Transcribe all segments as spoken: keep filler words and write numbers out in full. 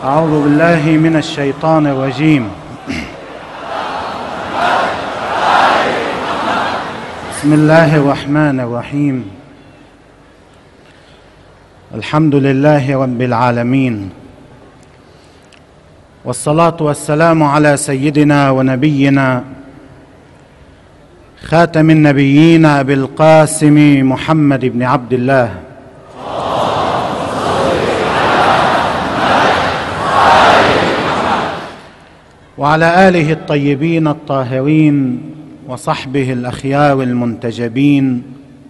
أعوذ بالله من الشيطان الرجيم. بسم الله الرحمن الرحيم. الحمد لله رب العالمين، والصلاة والسلام على سيدنا ونبينا خاتم النبيين أبي القاسم محمد بن عبد الله وعلى آله الطيبين الطاهرين وصحبه الأخيار المنتجبين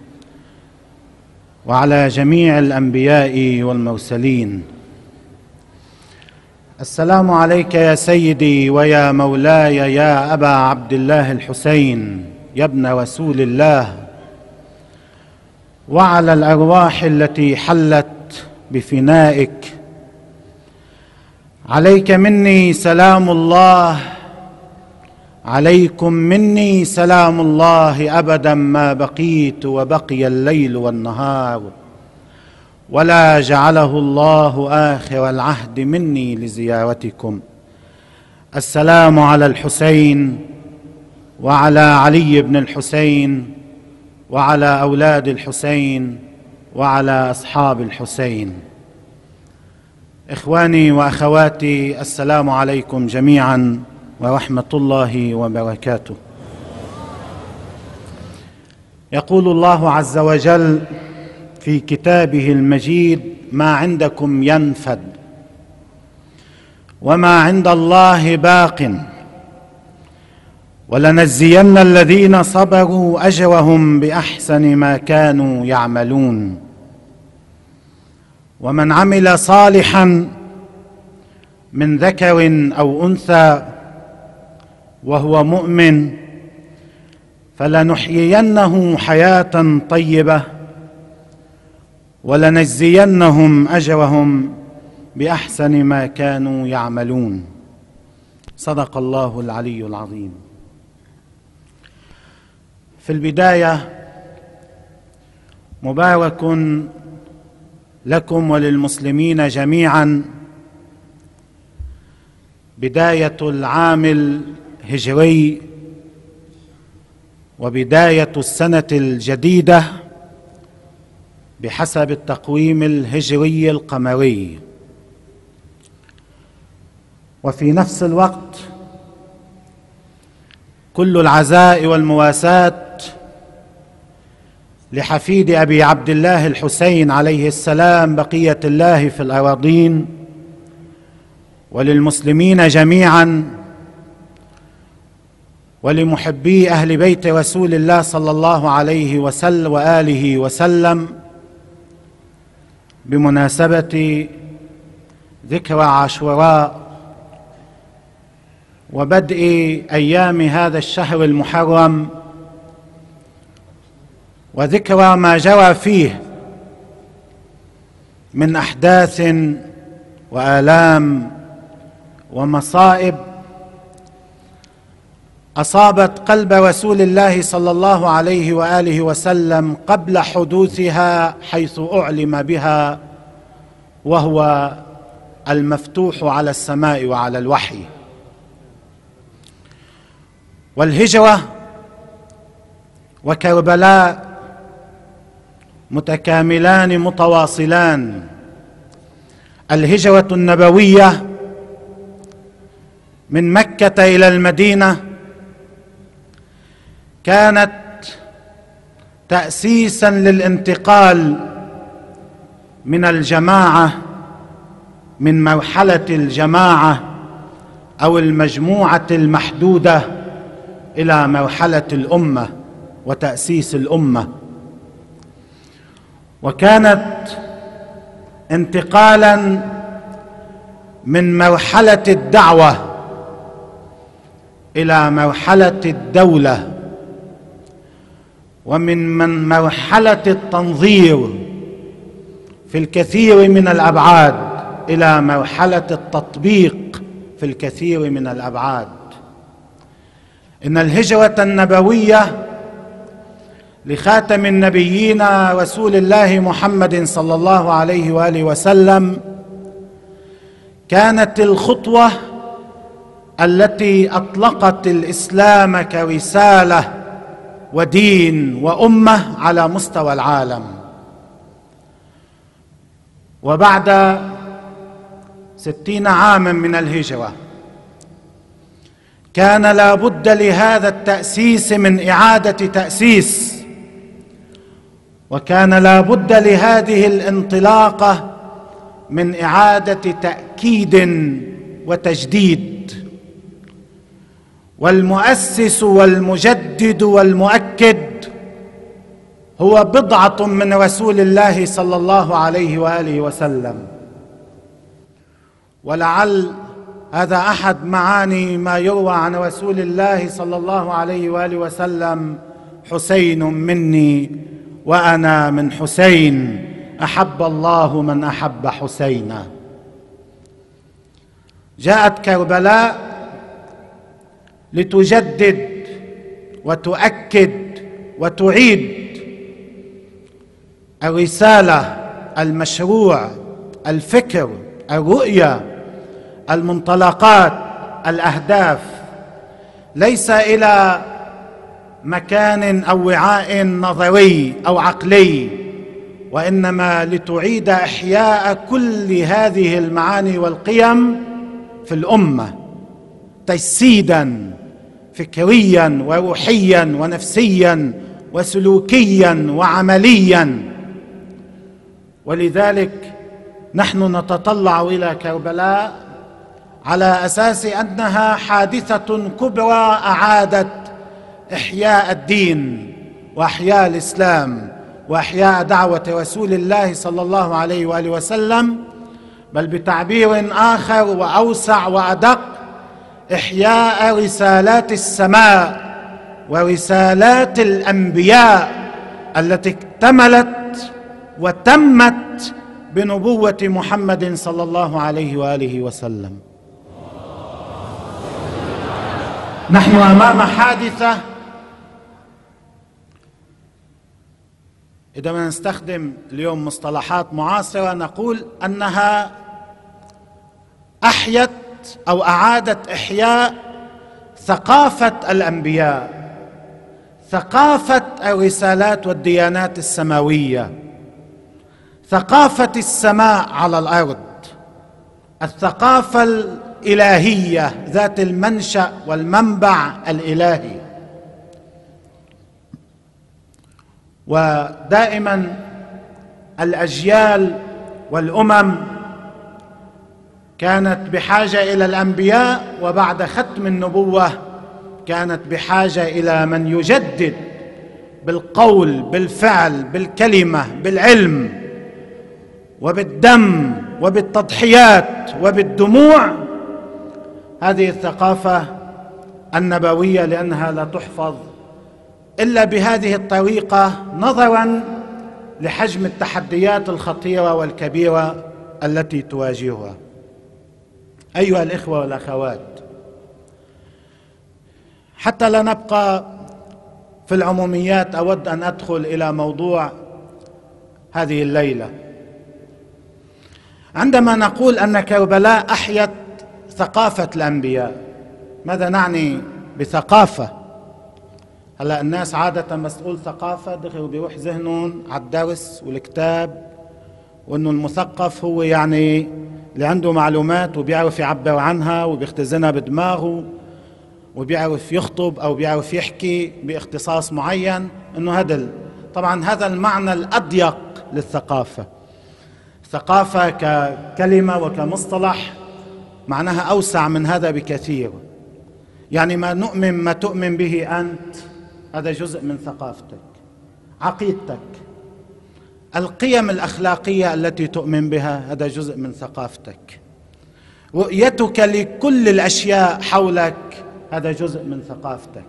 وعلى جميع الأنبياء والمرسلين. السلام عليك يا سيدي ويا مولاي يا أبا عبد الله الحسين يا ابن رسول الله، وعلى الأرواح التي حلت بفنائك. عليك مني سلام الله، عليكم مني سلام الله أبدا ما بقيت وبقي الليل والنهار، ولا جعله الله آخر العهد مني لزيارتكم. السلام على الحسين وعلى علي بن الحسين وعلى أولاد الحسين وعلى أصحاب الحسين. إخواني وأخواتي، السلام عليكم جميعا ورحمة الله وبركاته. يقول الله عز وجل في كتابه المجيد: ما عندكم ينفد وما عند الله باق، ولنجزين الذين صبروا أجرهم بأحسن ما كانوا يعملون. ومن عمل صالحا من ذكر أو أنثى وهو مؤمن فلنحيينه حياة طيبة ولنجزينهم أجرهم بأحسن ما كانوا يعملون. صدق الله العلي العظيم. في البداية مبارك لكم وللمسلمين جميعا بداية العام الهجري وبداية السنة الجديدة بحسب التقويم الهجري القمري. وفي نفس الوقت كل العزاء والمواساة لحفيد أبي عبد الله الحسين عليه السلام بقية الله في الأراضين، وللمسلمين جميعا، ولمحبي أهل بيت رسول الله صلى الله عليه وسلم وآله وسلم، بمناسبة ذكرى عاشوراء وبدء أيام هذا الشهر المحرم، وذكرى ما جرى فيه من أحداث وآلام ومصائب أصابت قلب رسول الله صلى الله عليه وآله وسلم قبل حدوثها، حيث أعلم بها وهو المفتوح على السماء وعلى الوحي. والهجرة وكربلاء متكاملان متواصلان. الهجرة النبوية من مكة إلى المدينة كانت تأسيسا للانتقال من الجماعة، من مرحلة الجماعة أو المجموعة المحدودة إلى مرحلة الأمة وتأسيس الأمة، وكانت انتقالا من مرحلة الدعوة إلى مرحلة الدولة، ومن من مرحلة التنظير في الكثير من الأبعاد إلى مرحلة التطبيق في الكثير من الأبعاد. إن الهجرة النبوية لخاتم النبيين رسول الله محمد صلى الله عليه وآله وسلم كانت الخطوة التي أطلقت الإسلام كرسالة ودين وأمة على مستوى العالم. وبعد ستين عاما من الهجرة كان لا بد لهذا التأسيس من إعادة تأسيس، وكان لا بد لهذه الانطلاقة من إعادة تأكيد وتجديد. والمؤسس والمجدد والمؤكد هو بضعة من رسول الله صلى الله عليه وآله وسلم. ولعل هذا أحد معاني ما يروى عن رسول الله صلى الله عليه وآله وسلم: حسين مني وأنا من حسين، أحب الله من أحب حسينا. جاءت كربلاء لتجدد وتؤكد وتعيد الرسالة، المشروع، الفكر، الرؤية، المنطلقات، الأهداف، ليس إلى مكان أو وعاء نظري أو عقلي، وإنما لتعيد إحياء كل هذه المعاني والقيم في الأمة تجسيدا فكريا وروحيا ونفسيا وسلوكيا وعمليا. ولذلك نحن نتطلع إلى كربلاء على أساس أنها حادثة كبرى أعادت إحياء الدين وإحياء الإسلام وإحياء دعوة رسول الله صلى الله عليه وآله وسلم، بل بتعبير آخر وأوسع وأدق: إحياء رسالات السماء ورسالات الأنبياء التي اكتملت وتمت بنبوة محمد صلى الله عليه وآله وسلم. نحن أمام حادثة إذا ما نستخدم اليوم مصطلحات معاصرة نقول أنها أحيت أو أعادت إحياء ثقافة الأنبياء، ثقافة الرسالات والديانات السماوية، ثقافة السماء على الأرض، الثقافة الإلهية ذات المنشأ والمنبع الإلهي. ودائما الأجيال والأمم كانت بحاجة إلى الأنبياء، وبعد ختم النبوة كانت بحاجة إلى من يجدد بالقول، بالفعل، بالكلمة، بالعلم وبالدم وبالتضحيات وبالدموع هذه الثقافة النبوية، لأنها لا تحفظ إلا بهذه الطريقة نظرا لحجم التحديات الخطيرة والكبيرة التي تواجهها. أيها الإخوة والأخوات، حتى لا نبقى في العموميات أود أن أدخل إلى موضوع هذه الليلة. عندما نقول أن كربلاء أحيت ثقافة الأنبياء، ماذا نعني بثقافة؟ هلا الناس عادة بس تقول ثقافة دغري بيروح ذهنهم على الدرس والكتاب، وإنه المثقف هو يعني اللي عنده معلومات وبيعرف يعبر عنها وبيختزنها بدماغه وبيعرف يخطب أو بيعرف يحكي باختصاص معين، إنه هذا طبعا هذا المعنى الأضيق للثقافة. ثقافة ككلمة وكمصطلح معناها أوسع من هذا بكثير. يعني ما نؤمن ما تؤمن به أنت هذا جزء من ثقافتك، عقيدتك، القيم الأخلاقية التي تؤمن بها هذا جزء من ثقافتك، رؤيتك لكل الأشياء حولك هذا جزء من ثقافتك،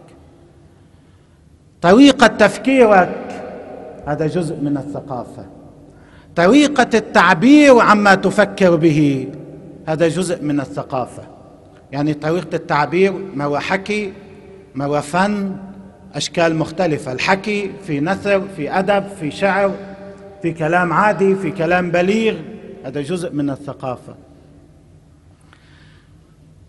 طريقة تفكيرك هذا جزء من الثقافة، طريقة التعبير عما تفكر به هذا جزء من الثقافة. يعني طريقة التعبير ما هو حكي، ما هو فن، أشكال مختلفة، الحكي في نثر، في أدب، في شعر، في كلام عادي، في كلام بليغ، هذا جزء من الثقافة.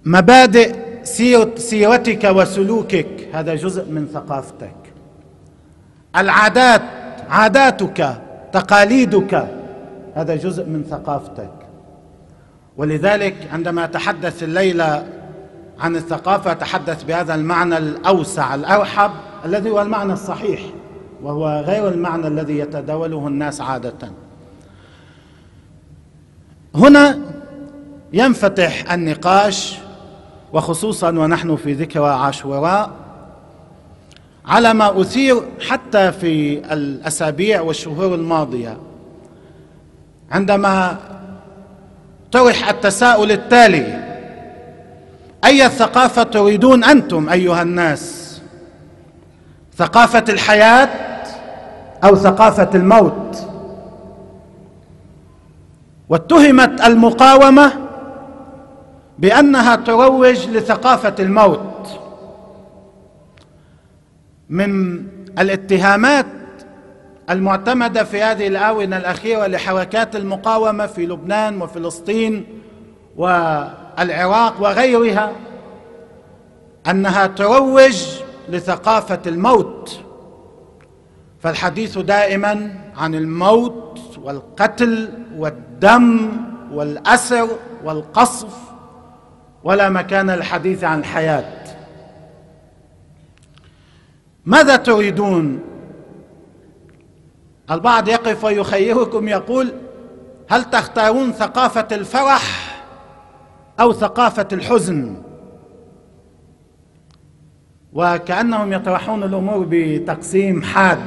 مبادئ سيرتك وسلوكك هذا جزء من ثقافتك. العادات، عاداتك، تقاليدك هذا جزء من ثقافتك. ولذلك عندما أتحدث الليلة عن الثقافة أتحدث بهذا المعنى الأوسع الأرحب الذي هو المعنى الصحيح، وهو غير المعنى الذي يتداوله الناس عادة. هنا ينفتح النقاش، وخصوصا ونحن في ذكرى عاشوراء، على ما أثير حتى في الأسابيع والشهور الماضية، عندما طرح التساؤل التالي: أي ثقافة تريدون أنتم أيها الناس؟ ثقافة الحياة أو ثقافة الموت؟ واتهمت المقاومة بأنها تروج لثقافة الموت. من الاتهامات المعتمدة في هذه الآونة الأخيرة لحركات المقاومة في لبنان وفلسطين والعراق وغيرها أنها تروج لثقافة الموت، فالحديث دائما عن الموت والقتل والدم والأسر والقصف، ولا مكان للحديث عن الحياة. ماذا تريدون؟ البعض يقف ويخيركم يقول: هل تختارون ثقافة الفرح أو ثقافة الحزن؟ وكأنهم يطرحون الأمور بتقسيم حاد.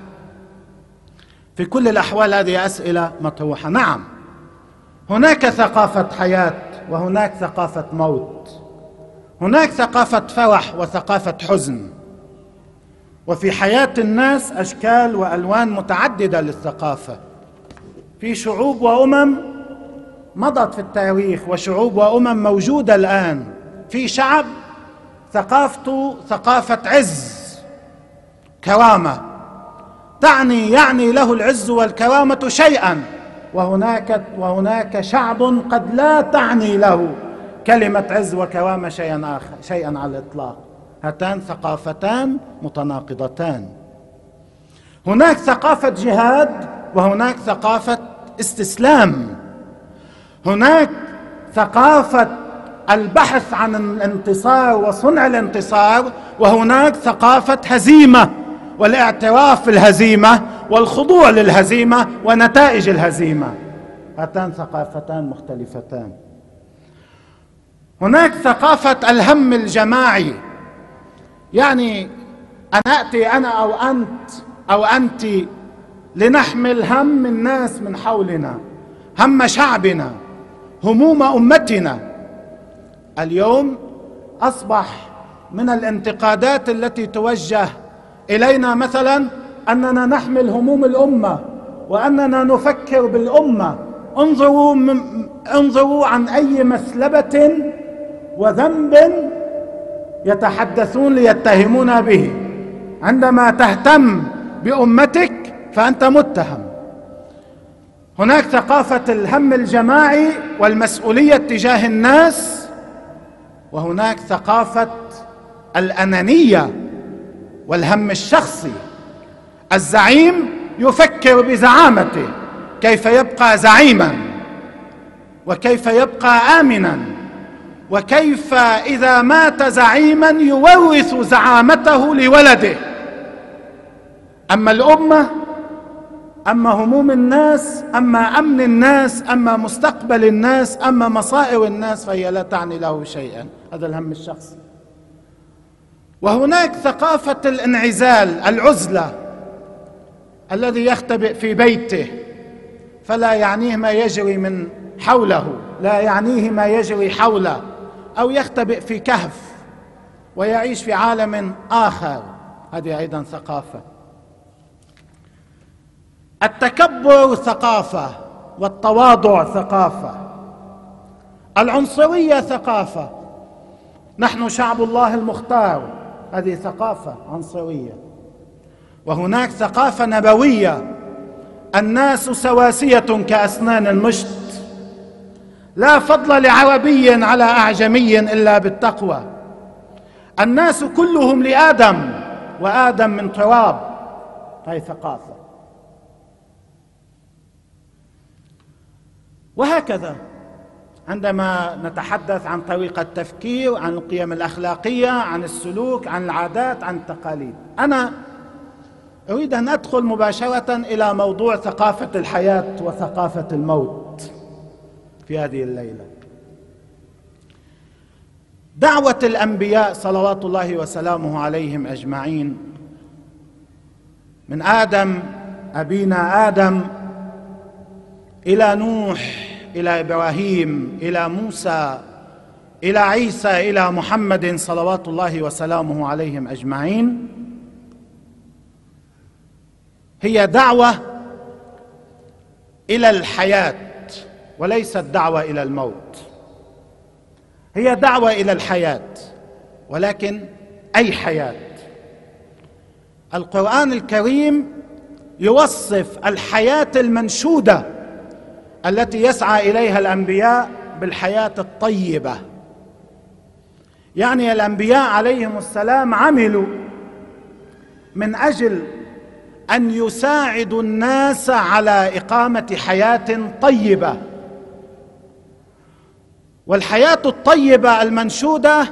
في كل الأحوال هذه أسئلة مطروحة. نعم، هناك ثقافة حياة وهناك ثقافة موت، هناك ثقافة فرح وثقافة حزن، وفي حياة الناس أشكال وألوان متعددة للثقافة. في شعوب وأمم مضت في التاريخ وشعوب وأمم موجودة الآن. في شعب ثقافته ثقافة عز، كرامة، تعني يعني له العز والكرامة شيئا، وهناك وهناك شعب قد لا تعني له كلمة عز وكرامة شيئا آخر، شيئا على الإطلاق. هاتان ثقافتان متناقضتان. هناك ثقافة جهاد وهناك ثقافة استسلام. هناك ثقافة البحث عن الانتصار وصنع الانتصار، وهناك ثقافة هزيمة والاعتراف بالهزيمة والخضوع للهزيمة ونتائج الهزيمة. هاتان ثقافتان مختلفتان. هناك ثقافة الهم الجماعي، يعني أن أتي أنا أو أنت أو أنت لنحمل هم الناس من حولنا، هم شعبنا، هموم أمتنا. اليوم أصبح من الانتقادات التي توجه إلينا مثلا أننا نحمل هموم الأمة وأننا نفكر بالأمة. انظروا انظروا عن أي مسلبة وذنب يتحدثون ليتهمون به. عندما تهتم بأمتك فأنت متهم. هناك ثقافة الهم الجماعي والمسؤولية تجاه الناس، وهناك ثقافة الأنانية والهم الشخصي. الزعيم يفكر بزعامته، كيف يبقى زعيما، وكيف يبقى آمنا، وكيف إذا مات زعيما يورث زعامته لولده. أما الأمة، أما هموم الناس، أما أمن الناس، أما مستقبل الناس، أما مصائر الناس، فهي لا تعني له شيئا. هذا الهم الشخصي. وهناك ثقافة الانعزال، العزلة، الذي يختبئ في بيته فلا يعنيه ما يجري من حوله، لا يعنيه ما يجري حوله، أو يختبئ في كهف ويعيش في عالم آخر. هذه أيضا ثقافة. التكبر ثقافة، والتواضع ثقافة. العنصرية ثقافة. نحن شعب الله المختار، هذه ثقافة عنصرية. وهناك ثقافة نبوية: الناس سواسية كأسنان المشط. لا فضل لعربي على أعجمي إلا بالتقوى. الناس كلهم لآدم، وآدم من تراب. هاي ثقافة. وهكذا عندما نتحدث عن طريقة التفكير، عن القيم الأخلاقية، عن السلوك، عن العادات، عن التقاليد. أنا أريد أن أدخل مباشرة إلى موضوع ثقافة الحياة وثقافة الموت في هذه الليلة. دعوة الأنبياء صلوات الله وسلامه عليهم أجمعين، من آدم أبينا آدم إلى نوح، إلى إبراهيم، إلى موسى، إلى عيسى، إلى محمد صلوات الله وسلامه عليهم أجمعين، هي دعوة إلى الحياة وليست دعوة إلى الموت. هي دعوة إلى الحياة، ولكن أي حياة؟ القرآن الكريم يوصف الحياة المنشودة التي يسعى إليها الأنبياء بالحياة الطيبة. يعني الأنبياء عليهم السلام عملوا من أجل أن يساعدوا الناس على إقامة حياة طيبة. والحياة الطيبة المنشودة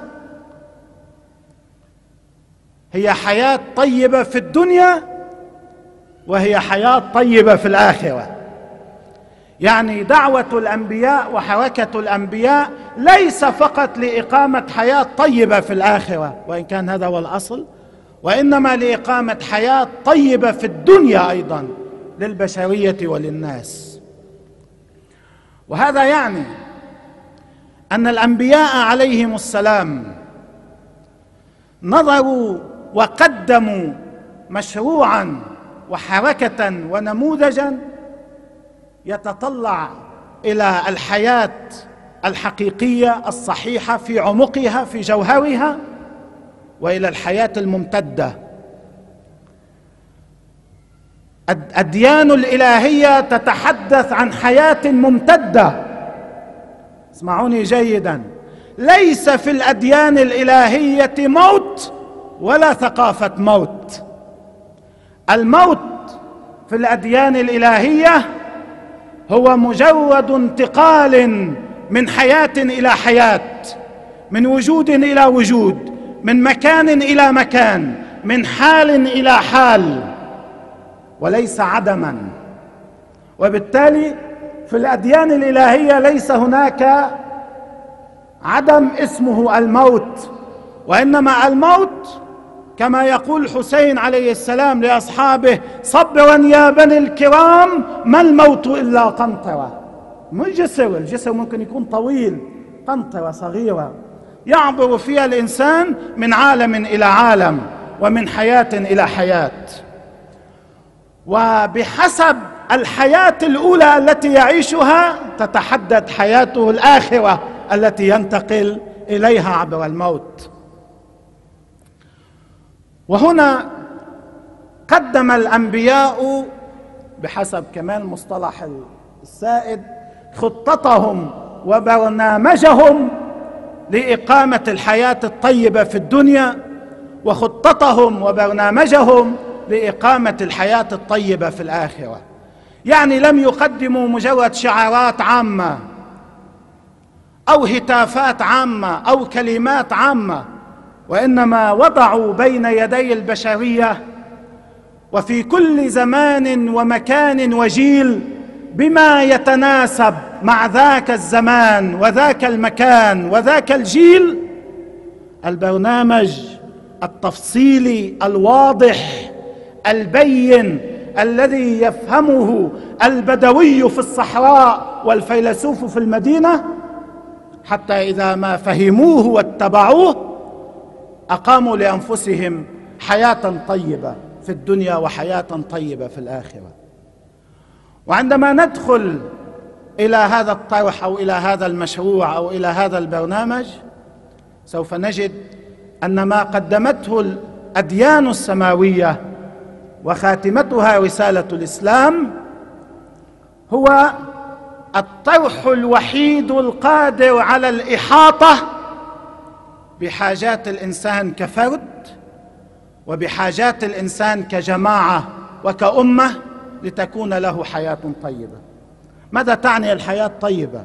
هي حياة طيبة في الدنيا، وهي حياة طيبة في الآخرة. يعني دعوة الأنبياء وحركة الأنبياء ليس فقط لإقامة حياة طيبة في الآخرة، وإن كان هذا هو الأصل، وإنما لإقامة حياة طيبة في الدنيا أيضا للبشرية وللناس. وهذا يعني أن الأنبياء عليهم السلام نظروا وقدموا مشروعا وحركة ونموذجا يتطلع إلى الحياة الحقيقية الصحيحة في عمقها في جوهرها، وإلى الحياة الممتدة. الأديان الإلهية تتحدث عن حياة ممتدة. اسمعوني جيدا، ليس في الأديان الإلهية موت ولا ثقافة موت. الموت في الأديان الإلهية هو مجرد انتقال من حياة إلى حياة، من وجود إلى وجود، من مكان إلى مكان، من حال إلى حال، وليس عدما. وبالتالي في الأديان الإلهية ليس هناك عدم اسمه الموت، وإنما الموت كما يقول الحسين عليه السلام لأصحابه: صبرا يا بني الكرام، ما الموت إلا قنطرة. مو جسر، الجسر ممكن يكون طويل، قنطرة صغيرة يعبر فيها الإنسان من عالم إلى عالم ومن حياة إلى حياة. وبحسب الحياة الأولى التي يعيشها تتحدد حياته الآخرة التي ينتقل إليها عبر الموت. وهنا قدم الأنبياء بحسب كمان مصطلح السائد خطتهم وبرنامجهم لإقامة الحياة الطيبة في الدنيا، وخطتهم وبرنامجهم لإقامة الحياة الطيبة في الآخرة. يعني لم يقدموا مجرد شعارات عامة أو هتافات عامة أو كلمات عامة، وإنما وضعوا بين يدي البشرية وفي كل زمان ومكان وجيل بما يتناسب مع ذاك الزمان وذاك المكان وذاك الجيل البرنامج التفصيلي الواضح البين الذي يفهمه البدوي في الصحراء والفيلسوف في المدينة، حتى إذا ما فهموه واتبعوه أقاموا لأنفسهم حياة طيبة في الدنيا وحياة طيبة في الآخرة. وعندما ندخل إلى هذا الطرح أو إلى هذا المشروع أو إلى هذا البرنامج سوف نجد أن ما قدمته الأديان السماوية وخاتمتها رسالة الإسلام هو الطرح الوحيد القادر على الإحاطة بحاجات الإنسان كفرد وبحاجات الإنسان كجماعة وكأمة لتكون له حياة طيبة. ماذا تعني الحياة الطيبة؟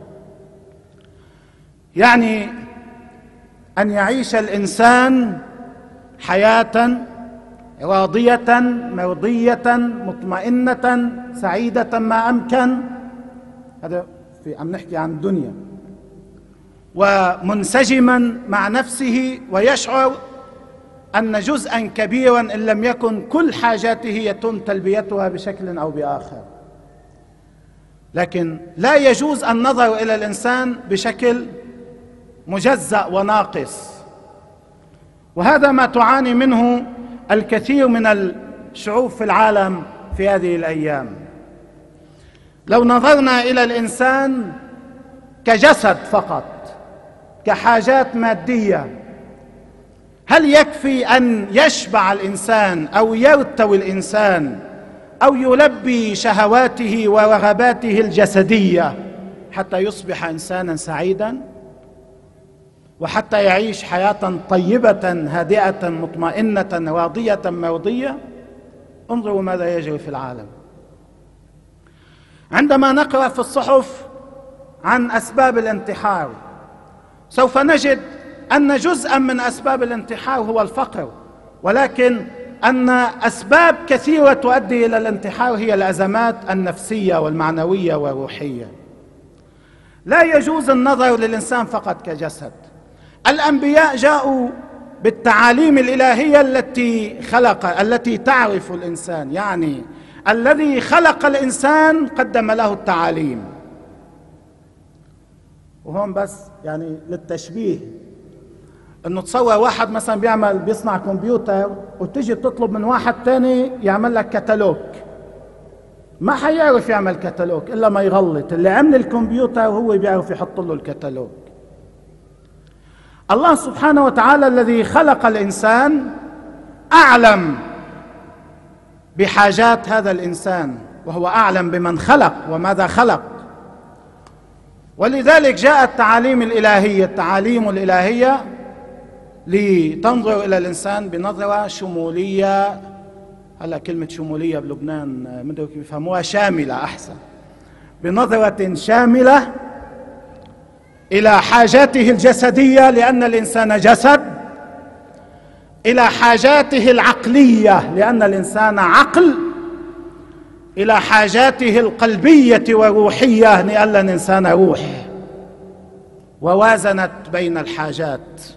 يعني أن يعيش الإنسان حياة راضية مرضية مطمئنة سعيدة ما أمكن، هذا في عم نحكي عن الدنيا، ومنسجما مع نفسه ويشعر أن جزءا كبيرا إن لم يكن كل حاجاته يتم تلبيتها بشكل أو بآخر. لكن لا يجوز النظر إلى الإنسان بشكل مجزأ وناقص، وهذا ما تعاني منه الكثير من الشعوب في العالم في هذه الأيام. لو نظرنا إلى الإنسان كجسد فقط، كحاجات مادية، هل يكفي أن يشبع الإنسان أو يرتوي الإنسان أو يلبي شهواته ورغباته الجسدية حتى يصبح إنسانا سعيدا وحتى يعيش حياة طيبة هادئة مطمئنة راضية مرضية؟ انظروا ماذا يجري في العالم. عندما نقرأ في الصحف عن أسباب الانتحار سوف نجد أن جزءا من أسباب الانتحار هو الفقر، ولكن أن أسباب كثيرة تؤدي إلى الانتحار هي الأزمات النفسية والمعنوية والروحية. لا يجوز النظر للإنسان فقط كجسد. الأنبياء جاءوا بالتعاليم الإلهية التي خلق التي تعرف الإنسان، يعني الذي خلق الإنسان قدم له التعاليم. وهون بس يعني للتشبيه، انه تصور واحد مثلا بيعمل بيصنع كمبيوتر وتجي تطلب من واحد تاني يعمل لك كتالوج، ما حيعرف يعمل كتالوج الا ما يغلط. اللي عمل الكمبيوتر هو بيعرف يحط له الكتالوج. الله سبحانه وتعالى الذي خلق الإنسان أعلم بحاجات هذا الإنسان، وهو أعلم بمن خلق وماذا خلق. ولذلك جاءت التعاليم الإلهية التعاليم الإلهية لتنظر إلى الإنسان بنظرة شمولية. هلا كلمة شمولية بلبنان مدرك يفهموها شاملة أحسن، بنظرة شاملة إلى حاجاته الجسدية لأن الإنسان جسد، إلى حاجاته العقلية لأن الإنسان عقل، إلى حاجاته القلبية والروحية لأن الإنسان روح، ووازنت بين الحاجات.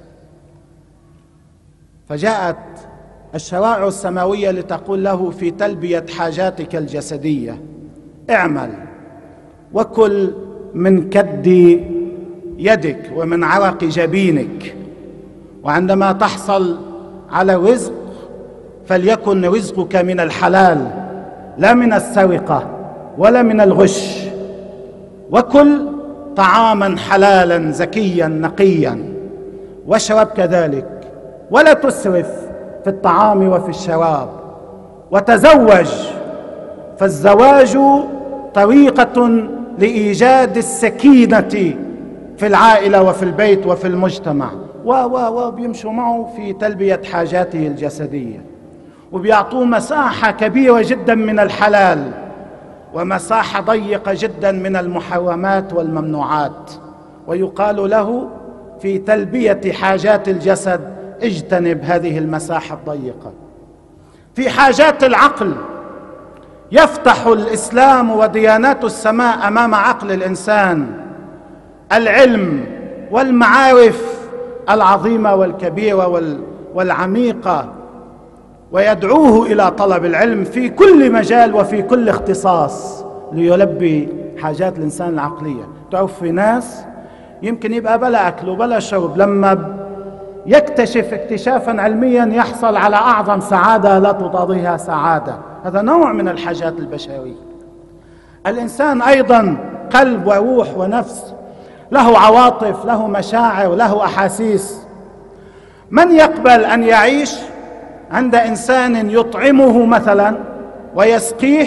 فجاءت الشرائع السماوية لتقول له في تلبية حاجاتك الجسدية اعمل وكل من كد يدك ومن عرق جبينك، وعندما تحصل على الرزق فليكن رزقك من الحلال لا من السرقة ولا من الغش، وكل طعاما حلالا زكيا نقيا، واشرب كذلك ولا تسرف في الطعام وفي الشراب، وتزوج فالزواج طريقة لإيجاد السكينة في العائلة وفي البيت وفي المجتمع، و و و بيمشوا معه في تلبية حاجاته الجسدية، وبيعطوه مساحة كبيرة جدا من الحلال ومساحة ضيقة جدا من المحرمات والممنوعات، ويقال له في تلبية حاجات الجسد اجتنب هذه المساحة الضيقة. في حاجات العقل يفتح الإسلام وديانات السماء أمام عقل الإنسان العلم والمعارف العظيمة والكبيرة والعميقة، ويدعوه إلى طلب العلم في كل مجال وفي كل اختصاص ليلبي حاجات الإنسان العقلية. تعرف في ناس يمكن يبقى بلا أكل وبلا شرب، لما يكتشف اكتشافا علميا يحصل على أعظم سعادة لا تضاهيها سعادة. هذا نوع من الحاجات البشرية. الإنسان أيضا قلب وروح ونفس، له عواطف، له مشاعر، له أحاسيس. من يقبل أن يعيش عند إنسان يطعمه مثلا ويسقيه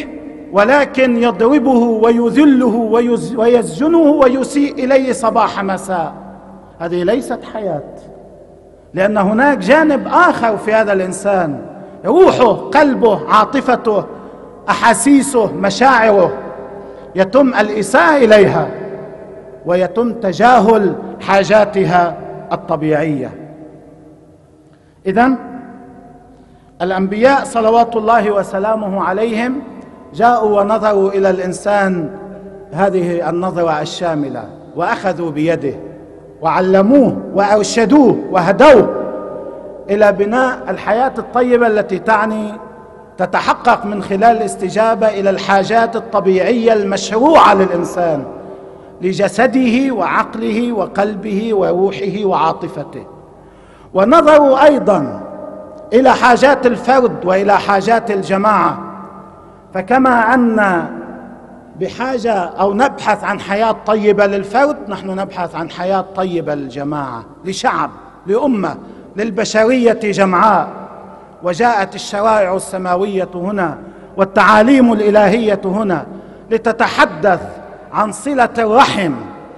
ولكن يضربه ويذله ويسجنه ويسيء إليه صباح مساء. هذه ليست حياة، لأن هناك جانب آخر في هذا الإنسان، روحه، قلبه، عاطفته، أحاسيسه، مشاعره، يتم الإساءة إليها ويتم تجاهل حاجاتها الطبيعية. إذن الأنبياء صلوات الله وسلامه عليهم جاءوا ونظروا إلى الإنسان هذه النظرة الشاملة، وأخذوا بيده وعلموه وأرشدوه وهدوه إلى بناء الحياة الطيبة التي تعني تتحقق من خلال الاستجابة إلى الحاجات الطبيعية المشروعة للإنسان، لجسده وعقله وقلبه وروحه وعاطفته. ونظروا أيضا إلى حاجات الفرد وإلى حاجات الجماعة، فكما أن بحاجة أو نبحث عن حياة طيبة للفرد، نحن نبحث عن حياة طيبة للجماعة، لشعب، لأمة، للبشرية جمعاء. وجاءت الشرائع السماوية هنا والتعاليم الإلهية هنا لتتحدث عن صلة الرحم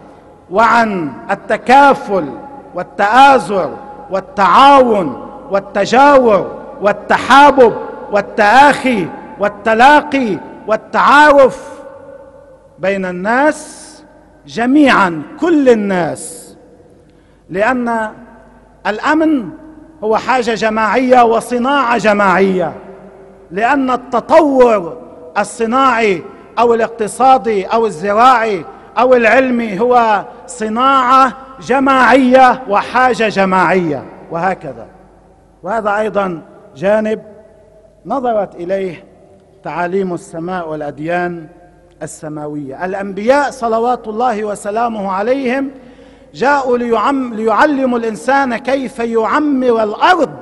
وعن التكافل والتآزر والتعاون والتجاور والتحابب والتآخي والتلاقي والتعارف بين الناس جميعا، كل الناس، لأن الأمن هو حاجة جماعية وصناعة جماعية، لأن التطور الصناعي أو الاقتصادي أو الزراعي أو العلمي هو صناعة جماعية وحاجة جماعية، وهكذا. وهذا أيضا جانب نظرت إليه تعاليم السماء والأديان السماوية. الأنبياء صلوات الله وسلامه عليهم جاءوا ليعم ليعلموا الإنسان كيف يعمر الأرض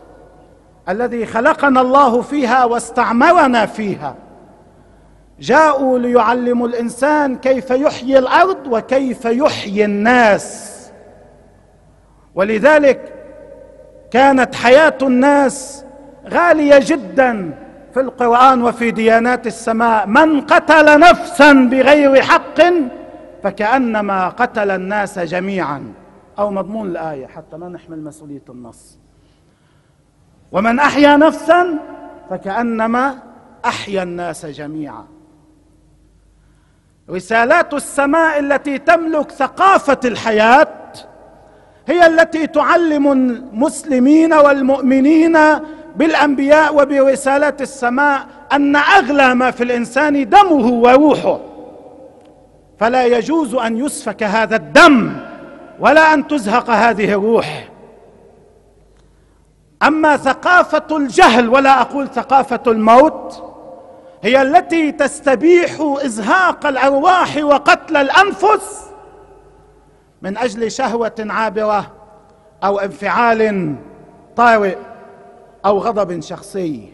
الذي خلقنا الله فيها واستعمرنا فيها. جاءوا ليعلموا الإنسان كيف يحيي الأرض وكيف يحيي الناس. ولذلك كانت حياة الناس غالية جدا في القرآن وفي ديانات السماء. من قتل نفسا بغير حق فكأنما قتل الناس جميعا، أو مضمون الآية حتى ما نحمل مسؤولية النص. ومن أحيا نفسا فكأنما أحيا الناس جميعا. رسالات السماء التي تملك ثقافة الحياة هي التي تعلم المسلمين والمؤمنين بالأنبياء وبرسالات السماء أن أغلى ما في الإنسان دمه وروحه، فلا يجوز أن يسفك هذا الدم ولا أن تزهق هذه الروح. أما ثقافة الجهل، ولا أقول ثقافة الموت، هي التي تستبيح إزهاق الأرواح وقتل الأنفس من أجل شهوة عابرة أو انفعال طارئ أو غضب شخصي.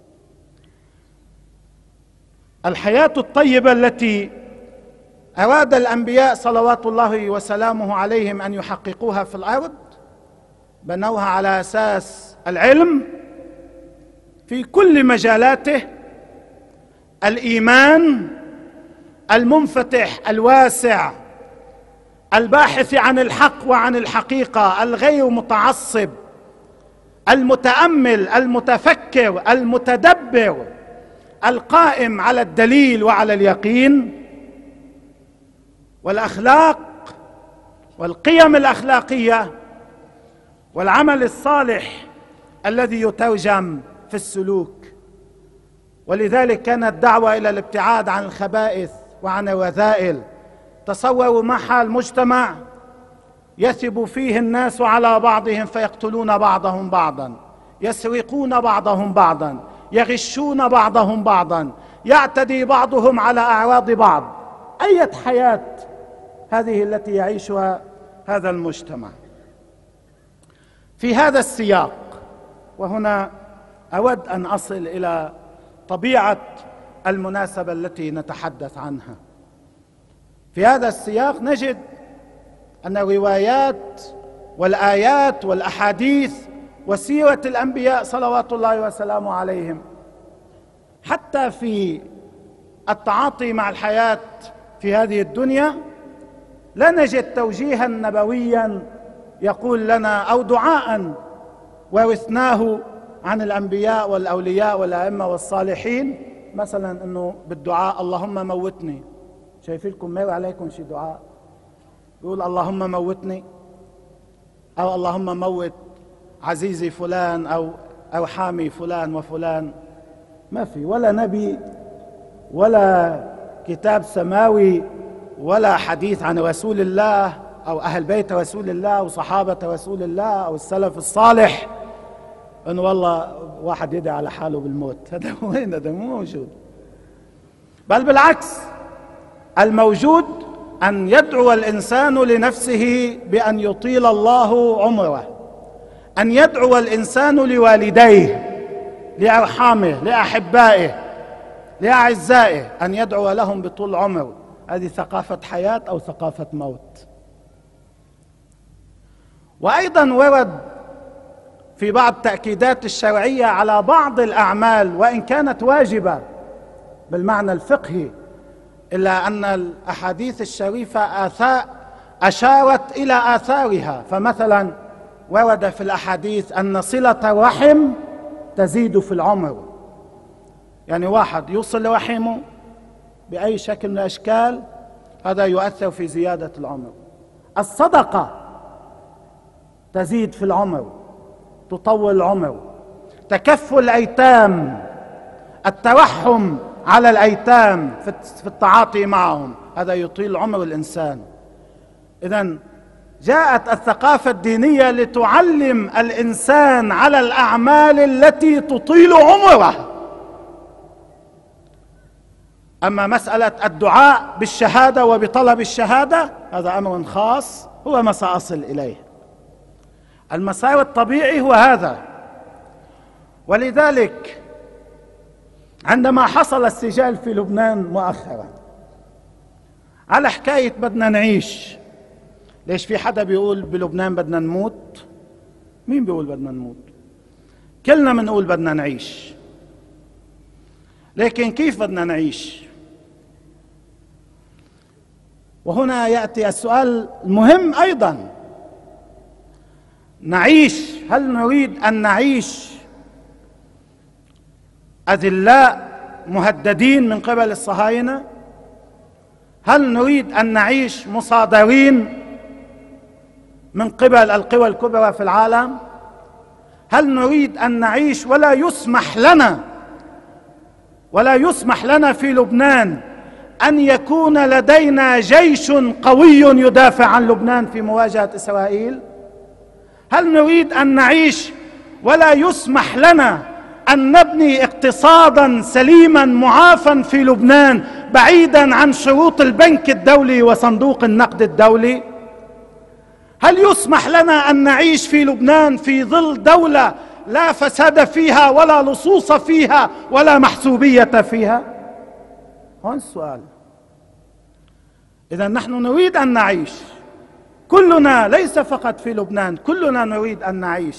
الحياة الطيبة التي أراد الأنبياء صلوات الله وسلامه عليهم أن يحققوها في الأرض بنوها على أساس العلم في كل مجالاته، الإيمان المنفتح الواسع الباحث عن الحق وعن الحقيقة، الغير متعصب، المتأمل، المتفكر، المتدبر، القائم على الدليل وعلى اليقين، والأخلاق والقيم الأخلاقية، والعمل الصالح الذي يترجم في السلوك. ولذلك كانت دعوة إلى الابتعاد عن الخبائث وعن الرذائل. تصوروا ما حال مجتمع يثب فيه الناس على بعضهم فيقتلون بعضهم بعضا، يسرقون بعضهم بعضا، يغشون بعضهم بعضا، يعتدي بعضهم على أعراض بعض. أية حياة هذه التي يعيشها هذا المجتمع؟ في هذا السياق، وهنا أود أن أصل إلى طبيعة المناسبة التي نتحدث عنها، في هذا السياق نجد أن الروايات والآيات والأحاديث وسيرة الأنبياء صلوات الله وسلامه عليهم، حتى في التعاطي مع الحياة في هذه الدنيا لا نجد توجيها نبويا يقول لنا أو دعاء ورثناه عن الأنبياء والأولياء والأئمة والصالحين، مثلا أنه بالدعاء اللهم موتني. شايفين لكم ما عليكم شي دعاء يقول اللهم موتني أو اللهم موت عزيزي فلان أو أو حامي فلان وفلان؟ ما في ولا نبي ولا كتاب سماوي ولا حديث عن رسول الله أو أهل بيت رسول الله وصحابة رسول الله أو السلف الصالح أنه والله واحد يدعي على حاله بالموت. هذا وين؟ هذا مو موجود. بل بالعكس، الموجود أن يدعو الإنسان لنفسه بأن يطيل الله عمره، أن يدعو الإنسان لوالديه، لأرحامه، لأحبائه، لأعزائه، أن يدعو لهم بطول عمر. هذه ثقافة حياة أو ثقافة موت. وأيضا ورد في بعض التأكيدات الشرعية على بعض الأعمال وإن كانت واجبة بالمعنى الفقهي، إلا أن الأحاديث الشريفة آثار أشارت إلى آثارها. فمثلا ورد في الأحاديث أن صلة الرحم تزيد في العمر، يعني واحد يوصل رحمه بأي شكل من الأشكال هذا يؤثر في زيادة العمر. الصدقة تزيد في العمر، تطول العمر. تكفل الأيتام، الترحم على الأيتام في التعاطي معهم، هذا يطيل عمر الإنسان. إذن جاءت الثقافة الدينية لتعلم الإنسان على الأعمال التي تطيل عمره. أما مسألة الدعاء بالشهادة وبطلب الشهادة هذا أمر خاص هو ما سأصل إليه. المسار الطبيعي هو هذا. ولذلك عندما حصل السجال في لبنان مؤخرا على حكاية بدنا نعيش، ليش في حدا بيقول بلبنان بدنا نموت؟ مين بيقول بدنا نموت؟ كلنا بنقول بدنا نعيش، لكن كيف بدنا نعيش؟ وهنا يأتي السؤال المهم أيضا، نعيش، هل نريد أن نعيش أذلاء مهددين من قبل الصهاينة؟ هل نريد أن نعيش مصادرين من قبل القوى الكبرى في العالم؟ هل نريد أن نعيش ولا يسمح لنا ولا يسمح لنا في لبنان أن يكون لدينا جيش قوي يدافع عن لبنان في مواجهة إسرائيل؟ هل نريد أن نعيش ولا يسمح لنا أن نبني اقتصادا سليما معافا في لبنان بعيدا عن شروط البنك الدولي وصندوق النقد الدولي؟ هل يسمح لنا أن نعيش في لبنان في ظل دولة لا فساد فيها ولا لصوص فيها ولا محسوبية فيها؟ هون السؤال. إذا نحن نريد أن نعيش كلنا، ليس فقط في لبنان، كلنا نريد أن نعيش،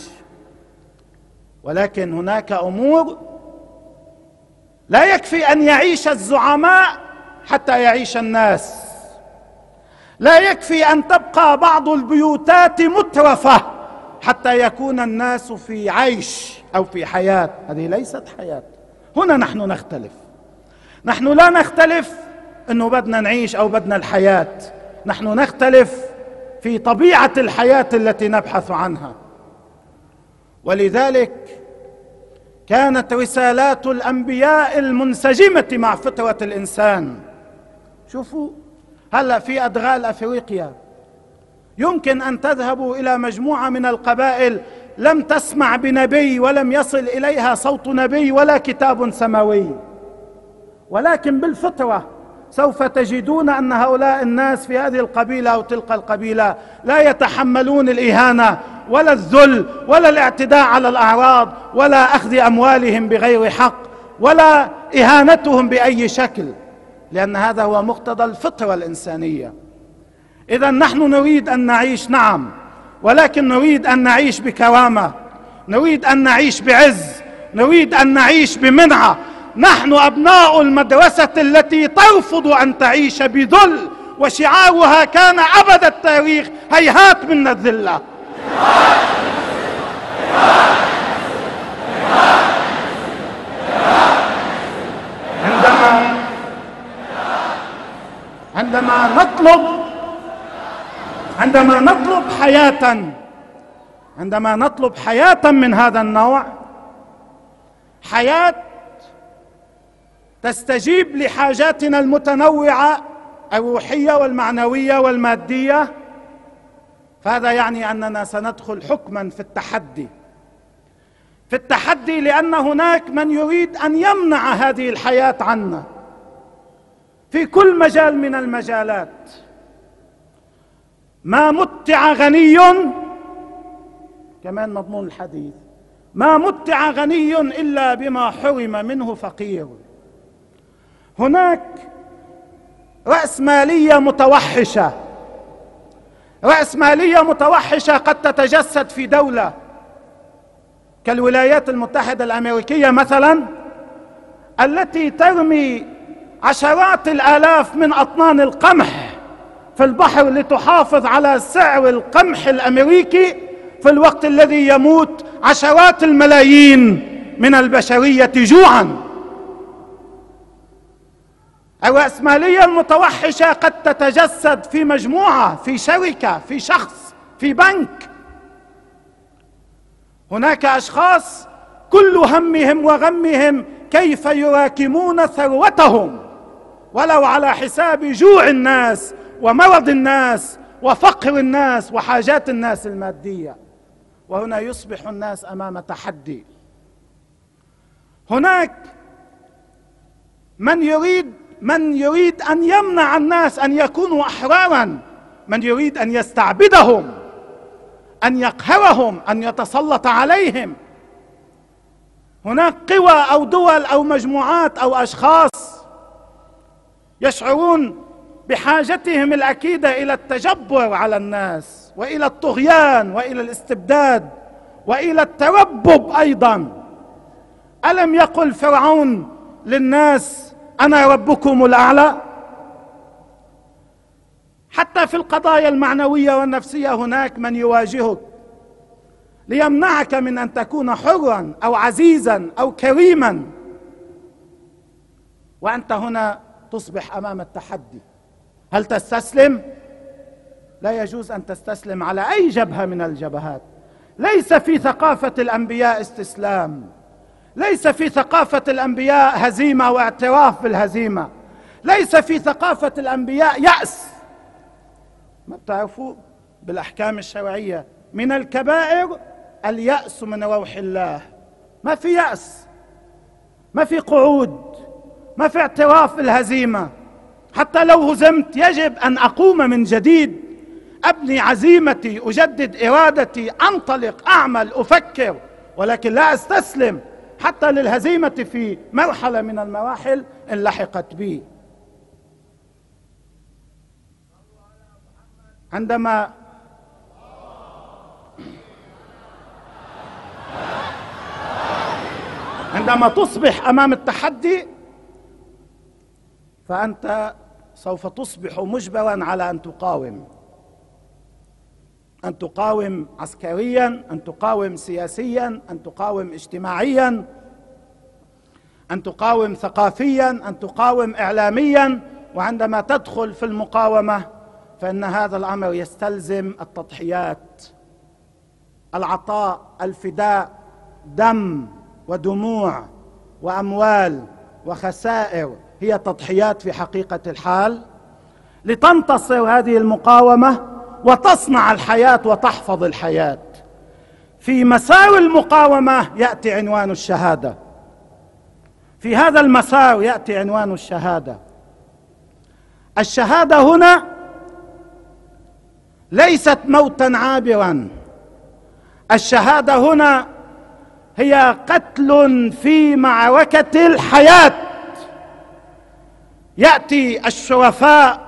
ولكن هناك أمور لا يكفي أن يعيش الزعماء حتى يعيش الناس. لا يكفي أن تبقى بعض البيوتات مترفة حتى يكون الناس في عيش أو في حياة. هذه ليست حياة. هنا نحن نختلف. نحن لا نختلف أنه بدنا نعيش أو بدنا الحياة، نحن نختلف في طبيعة الحياة التي نبحث عنها. ولذلك كانت رسالات الأنبياء المنسجمة مع فطرة الإنسان. شوفوا هلأ في أدغال أفريقيا يمكن أن تذهبوا إلى مجموعة من القبائل لم تسمع بنبي ولم يصل إليها صوت نبي ولا كتاب سماوي، ولكن بالفطرة سوف تجدون أن هؤلاء الناس في هذه القبيلة أو تلك القبيلة لا يتحملون الإهانة ولا الذل ولا الاعتداء على الأعراض ولا أخذ أموالهم بغير حق ولا إهانتهم بأي شكل، لأن هذا هو مقتضى الفطرة الإنسانية. إذا نحن نريد أن نعيش، نعم، ولكن نريد أن نعيش بكرامة، نريد أن نعيش بعز، نريد أن نعيش بمنعة، نحن أبناء المدرسة التي ترفض أن تعيش بذل، وشعارها كان أبد التاريخ: هيهات من الذلة. عندما عندما نطلب عندما نطلب حياة عندما نطلب حياة من هذا النوع، حياة تستجيب لحاجاتنا المتنوعة الروحية والمعنوية والمادية، فهذا يعني أننا سندخل حكما في التحدي في التحدي لأن هناك من يريد أن يمنع هذه الحياة عنا في كل مجال من المجالات. ما متع غني، كمان مضمون الحديث، ما متع غني إلا بما حرم منه فقير. هناك رأسمالية متوحشة رأسمالية متوحشة قد تتجسد في دولة كالولايات المتحدة الأمريكية مثلا، التي ترمي عشرات الآلاف من أطنان القمح في البحر لتحافظ على سعر القمح الأمريكي، في الوقت الذي يموت عشرات الملايين من البشرية جوعا. الرأسمالية المتوحشة قد تتجسد في مجموعة، في شركة، في شخص، في بنك. هناك أشخاص كل همهم وغمهم كيف يراكمون ثروتهم ولو على حساب جوع الناس ومرض الناس وفقر الناس وحاجات الناس المادية. وهنا يصبح الناس أمام تحدي. هناك من يريد من يريد أن يمنع الناس أن يكونوا أحرارا، من يريد أن يستعبدهم، أن يقهرهم، أن يتسلط عليهم. هناك قوى أو دول أو مجموعات أو أشخاص يشعرون بحاجتهم الأكيدة إلى التجبر على الناس وإلى الطغيان وإلى الاستبداد وإلى التربب أيضا. ألم يقل فرعون للناس: أنا ربكم الأعلى؟ حتى في القضايا المعنوية والنفسية هناك من يواجهك ليمنعك من أن تكون حرا أو عزيزا أو كريما، وأنت هنا تصبح أمام التحدي. هل تستسلم؟ لا يجوز أن تستسلم على أي جبهة من الجبهات. ليس في ثقافة الأنبياء استسلام، ليس في ثقافة الأنبياء هزيمة واعتراف بالهزيمة، ليس في ثقافة الأنبياء يأس. ما بتعرفوا بالأحكام الشرعية من الكبائر اليأس من روح الله. ما في يأس، ما في قعود، ما في اعتراف بالهزيمة. حتى لو هزمت يجب أن أقوم من جديد، أبني عزيمتي، أجدد إرادتي، أنطلق، أعمل، أفكر، ولكن لا أستسلم حتى للهزيمة في مرحلة من المراحل إن لحقت بي. عندما عندما تصبح أمام التحدي فأنت سوف تصبح مجبرا على أن تقاوم، أن تقاوم عسكريا، أن تقاوم سياسيا، أن تقاوم اجتماعيا، أن تقاوم ثقافيا، أن تقاوم إعلاميا. وعندما تدخل في المقاومة فإن هذا الأمر يستلزم التضحيات، العطاء، الفداء، دم ودموع وأموال وخسائر، هي تضحيات في حقيقة الحال، لتنتصر هذه المقاومة وتصنع الحياة وتحفظ الحياة. في مسار المقاومة يأتي عنوان الشهادة، في هذا المسار يأتي عنوان الشهادة. الشهادة هنا ليست موتا عابرا، الشهادة هنا هي قتل في معركة الحياة. يأتي الشرفاء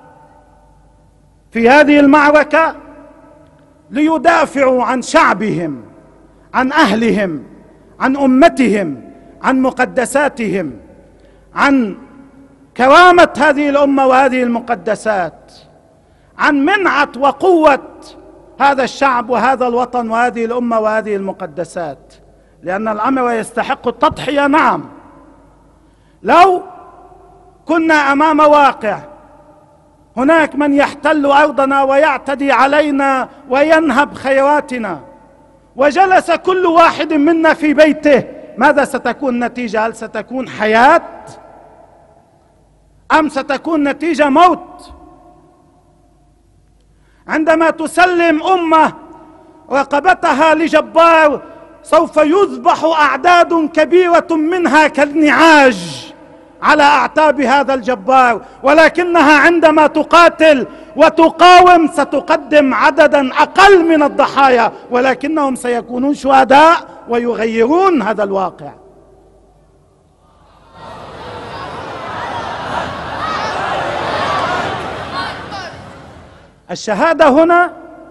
في هذه المعركة ليدافعوا عن شعبهم، عن أهلهم، عن أمتهم، عن مقدساتهم. عن كرامة هذه الأمة وهذه المقدسات، عن منعة وقوة هذا الشعب وهذا الوطن وهذه الأمة وهذه المقدسات، لأن الأمر يستحق التضحية. نعم، لو كنا أمام واقع هناك من يحتل أرضنا ويعتدي علينا وينهب خيراتنا، وجلس كل واحد منا في بيته، ماذا ستكون النتيجة؟ هل ستكون حياة أم ستكون نتيجة موت؟ عندما تسلم أمة رقبتها لجبار سوف يذبح أعداد كبيرة منها كالنعاج على أعتاب هذا الجبار، ولكنها عندما تقاتل وتقاوم ستقدم عددا أقل من الضحايا، ولكنهم سيكونون شهداء ويغيرون هذا الواقع. الشهادة هنا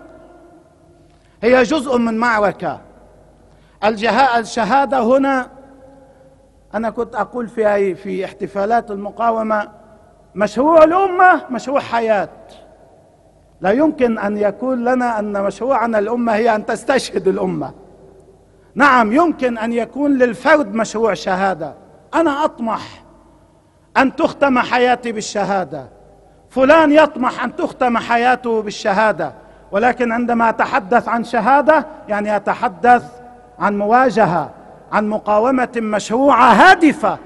هي جزء من معركة. الشهادة هنا، أنا كنت أقول في في احتفالات المقاومة، مشروع الأمة مشروع حياة. لا يمكن أن يكون لنا أن مشروعنا الأمة هي أن تستشهد الأمة. نعم، يمكن أن يكون للفرد مشروع شهادة. أنا أطمح أن تختم حياتي بالشهادة، فلان يطمح أن تختم حياته بالشهادة، ولكن عندما أتحدث عن شهادة يعني أتحدث عن مواجهة، عن مقاومة مشروعة هادفة.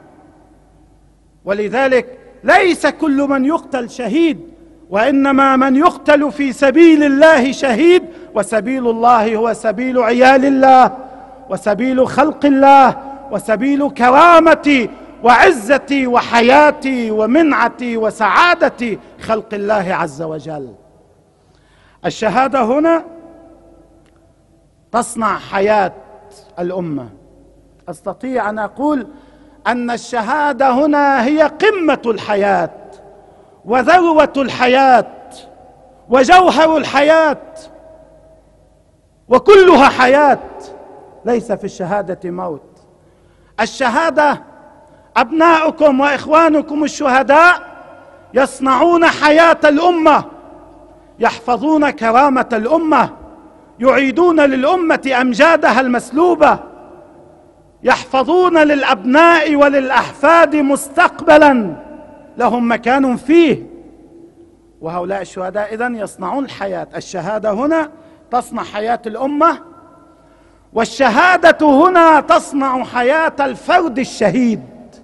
ولذلك ليس كل من يقتل شهيد، وإنما من يقتل في سبيل الله شهيد، وسبيل الله هو سبيل عيال الله وسبيل خلق الله وسبيل كرامتي وعزتي وحياتي ومنعتي وسعادة خلق الله عز وجل. الشهادة هنا تصنع حياة الأمة. أستطيع أن أقول أن الشهادة هنا هي قمة الحياة وذروة الحياة وجوهر الحياة، وكلها حياة، ليس في الشهادة موت. الشهادة أبناؤكم وإخوانكم الشهداء يصنعون حياة الأمة، يحفظون كرامة الأمة، يعيدون للأمة أمجادها المسلوبة، يحفظون للأبناء وللأحفاد مستقبلا لهم مكان فيه. وهؤلاء الشهداء إذن يصنعون الحياة. الشهادة هنا تصنع حياة الأمة، والشهادة هنا تصنع حياة الفرد الشهيد.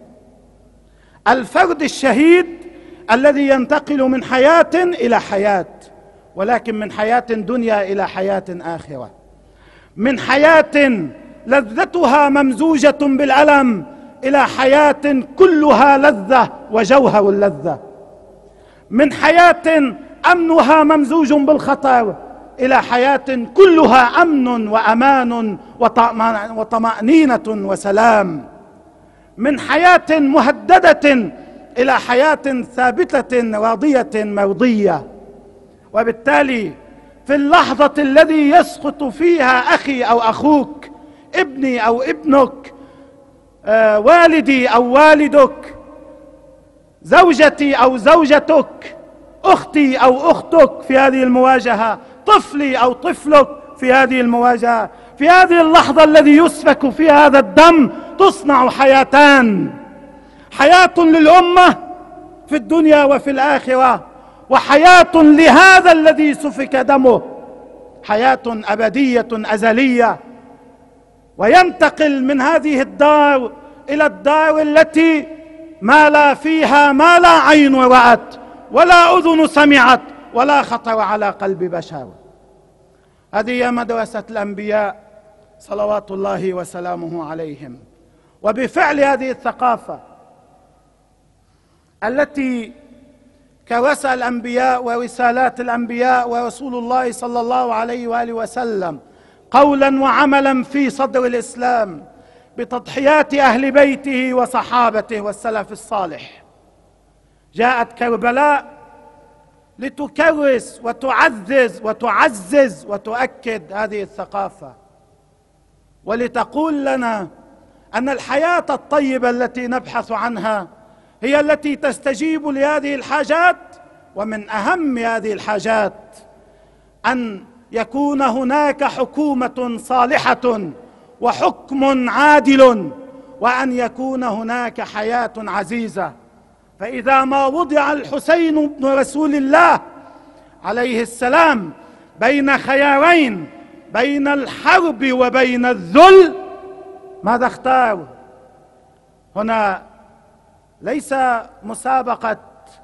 الفرد الشهيد الذي ينتقل من حياة إلى حياة، ولكن من حياة دنيا إلى حياة آخرة، من حياة لذتها ممزوجة بالألم إلى حياة كلها لذة وجوهر اللذة، من حياة أمنها ممزوج بالخطر إلى حياة كلها أمن وأمان وطمأنينة وسلام، من حياة مهددة إلى حياة ثابتة راضية مرضية. وبالتالي في اللحظة الذي يسقط فيها أخي أو أخوك، ابني أو ابنك، آه والدي أو والدك، زوجتي أو زوجتك، أختي أو أختك في هذه المواجهة، طفلي أو طفلك في هذه المواجهة، في هذه اللحظة الذي يسفك فيها هذا الدم تصنع حياتان: حياة للأمة في الدنيا وفي الآخرة، وحياة لهذا الذي سفك دمه، حياة أبدية أزلية، وينتقل من هذه الدار إلى الدار التي ما لا فيها ما لا عين رأت ولا أذن سمعت ولا خطر على قلب بشر. هذه هي مدرسة الأنبياء صلوات الله وسلامه عليهم. وبفعل هذه الثقافة التي كرسها الأنبياء ورسالات الأنبياء ورسول الله صلى الله عليه وآله وسلم قولا وعملا في صدر الإسلام بتضحيات أهل بيته وصحابته والسلف الصالح، جاءت كربلاء لتكرس وتعزز وتعزز وتؤكد هذه الثقافة، ولتقول لنا أن الحياة الطيبة التي نبحث عنها هي التي تستجيب لهذه الحاجات، ومن أهم هذه الحاجات أن يكون هناك حكومة صالحة وحكم عادل، وأن يكون هناك حياة عزيزة. فإذا ما وضع الحسين بن رسول الله عليه السلام بين خيارين، بين الحرب وبين الذل، ماذا اختار؟ هنا ليس مسابقة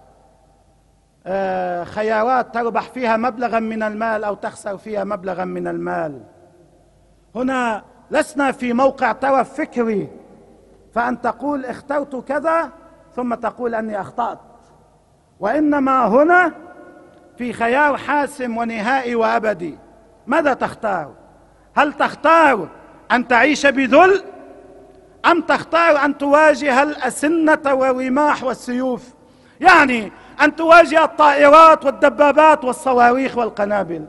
خيارات تربح فيها مبلغا من المال أو تخسر فيها مبلغا من المال. هنا لسنا في موقع ترف فكري، فأن تقول اخترت كذا ثم تقول أني أخطأت، وإنما هنا في خيار حاسم ونهائي وأبدي. ماذا تختار؟ هل تختار أن تعيش بذل، أم تختار أن تواجه الأسنة والرماح والسيوف؟ يعني أن تواجه الطائرات والدبابات والصواريخ والقنابل.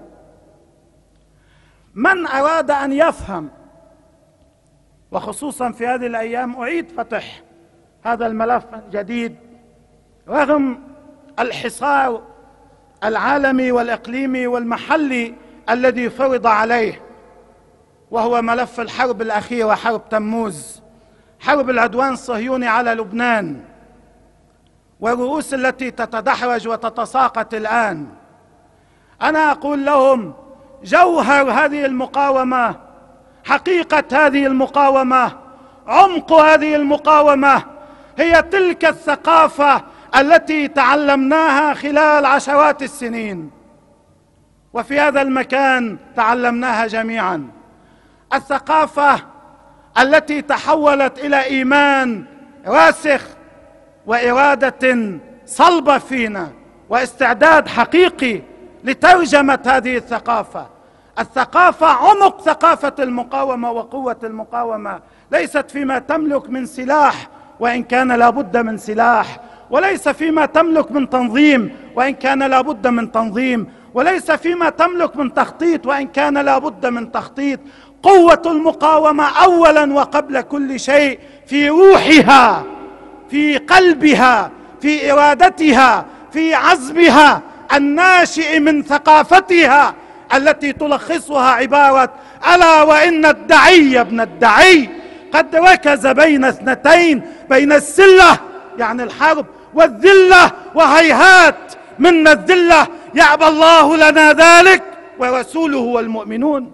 من أراد أن يفهم، وخصوصا في هذه الأيام أعيد فتح هذا الملف الجديد رغم الحصار العالمي والإقليمي والمحلي الذي فرض عليه، وهو ملف الحرب الأخيرة، حرب تموز، حرب العدوان الصهيوني على لبنان، والرؤوس التي تتدحرج وتتساقط الآن. أنا أقول لهم جوهر هذه المقاومة، حقيقة هذه المقاومة، عمق هذه المقاومة هي تلك الثقافة التي تعلمناها خلال عشرات السنين، وفي هذا المكان تعلمناها جميعا. الثقافة التي تحولت إلى إيمان راسخ وإرادة صلبة فينا واستعداد حقيقي لترجمة هذه الثقافة. الثقافة عمق ثقافة المقاومة وقوة المقاومة ليست فيما تملك من سلاح وإن كان لابد من سلاح، وليس فيما تملك من تنظيم وإن كان لابد من تنظيم، وليس فيما تملك من تخطيط وإن كان لابد من تخطيط. قوة المقاومة أولا وقبل كل شيء في روحها، في قلبها، في إرادتها، في عزمها الناشئ من ثقافتها التي تلخصها عبارة ألا وإن الدعي ابن الدعي قد ركز بين اثنتين، بين السلة يعني الحرب والذلة، وهيهات منا الذلة، يأبى الله لنا ذلك ورسوله والمؤمنون.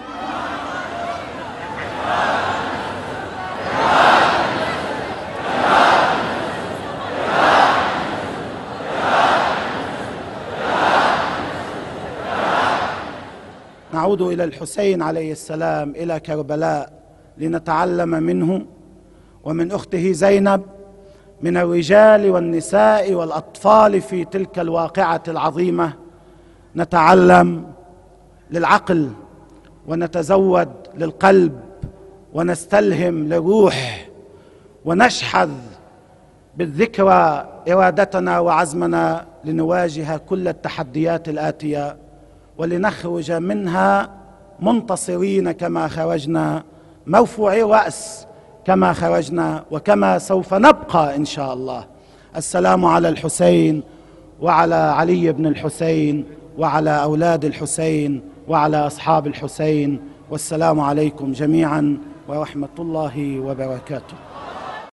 نعود إلى الحسين عليه السلام، إلى كربلاء، لنتعلم منه ومن أخته زينب، من الرجال والنساء والأطفال في تلك الواقعة العظيمة. نتعلم للعقل ونتزود للقلب ونستلهم للروح، ونشحذ بالذكرى إرادتنا وعزمنا لنواجه كل التحديات الآتية، ولنخرج منها منتصرين كما خرجنا، مرفوعي رأس كما خرجنا، وكما سوف نبقى إن شاء الله. السلام على الحسين وعلى علي بن الحسين وعلى أولاد الحسين وعلى أصحاب الحسين، والسلام عليكم جميعا ورحمة الله وبركاته.